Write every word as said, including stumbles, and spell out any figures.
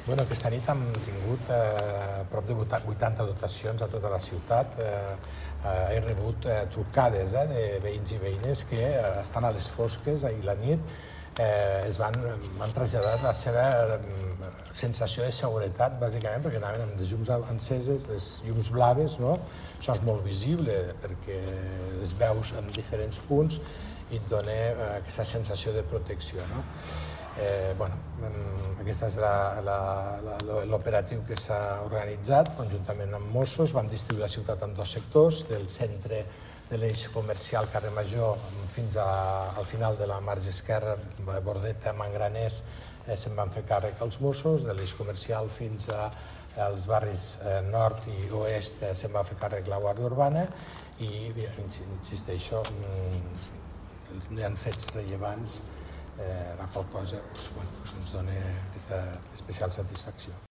Bueno, aquesta nit hem tingut eh, prop de vuitanta dotacions a tota la ciutat. Eh, eh, he rebut eh, trucades eh, de veïns i veïnes que eh, estan a les fosques ahir la nit. Eh, es van, van traslladar la seva eh, sensació de seguretat, bàsicament, perquè anaven amb les llums enceses, les llums blaves, no? Això és molt visible perquè les veus en diferents punts i et dona eh, aquesta sensació de protecció, no? Eh, bueno, aquest és l'operatiu que s'ha organitzat conjuntament amb Mossos. Vam distribuir la ciutat en dos sectors, del centre de l'eix comercial Carrer Major fins a, al final de la marge esquerra, Bordeta, Mangraners, eh, se'n van fer càrrec els Mossos, de l'eix comercial fins a, als barris eh, nord i oest eh, se'n va fer càrrec la Guàrdia Urbana i, insisteixo, hi ha fets rellevants, eh, la qual cosa doncs, bueno, doncs ens dona aquesta especial satisfacció.